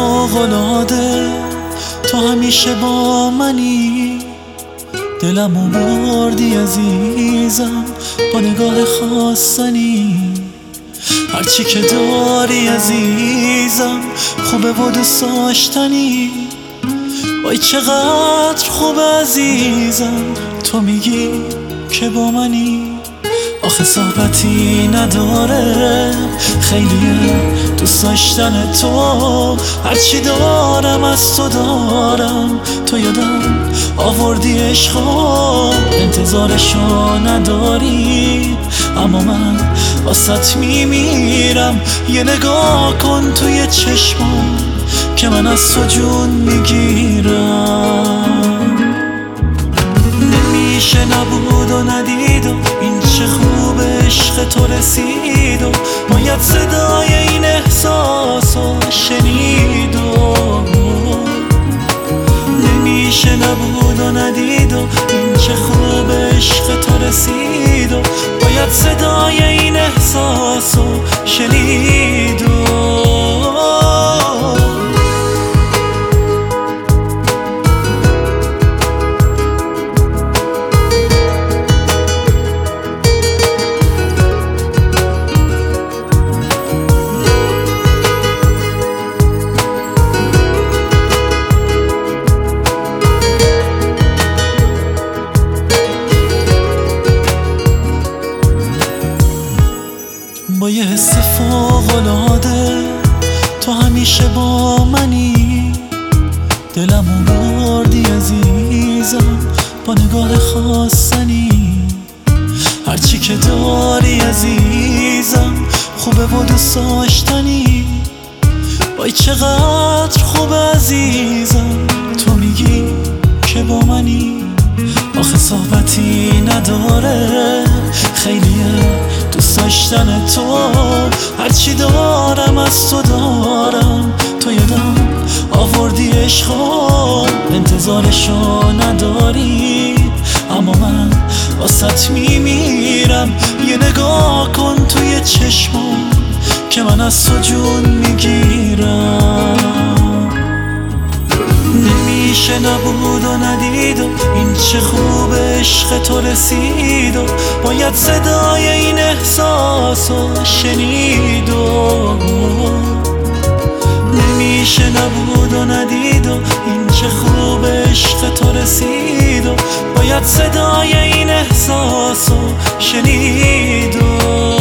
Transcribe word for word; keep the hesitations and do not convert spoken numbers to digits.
فوق‌العاده، تو همیشه با منی. دلمو بردی عزیزم با نگاه خواستنی. هرچی که داری عزیزم خوبه و دوست داشتنی. وای چقدر خوب عزیزم تو میگی که با منی. آخه صحبتی نداره، خیلیه دوست داشتن تو. هرچی دارم از تو دارم، تو یادم آوردی عشقا. انتظارشو نداری اما من واسط میمیرم. یه نگاه کن توی چشمم که من از تو جون میگیرم. نمیشه نبود و ندید و این چه خوب عشق تو رسید و باید صدای این احساس و شنید و نمیشه نبود و ندید و این چه خوب عشق تو رسید و باید صدای این احساس و شنید و با یه حس فوق‌العاده، تو همیشه با منی. دلمو بردی عزیزم با نگاه خواستنی. هرچی که داری عزیزم خوبه و دوست داشتنی. وای چقدر خوب عزیزم تو میگی که با منی. آخه صحبتی نداره، خیلیه دوست داشتن تو. هرچی دارم از تو دارم، تو یادم آوردی عشقا. انتظارشو نداری اما من واسط میمیرم. یه نگاه کن توی چشمم که من از تو جون میگیرم. نمیشه نبود و ندید و این چه خوب عشق تو رسید و باید صدای این احساس و شنید و نمیشه نبود و ندید و این چه خوب عشق تو رسید و باید صدای این احساس و شنید و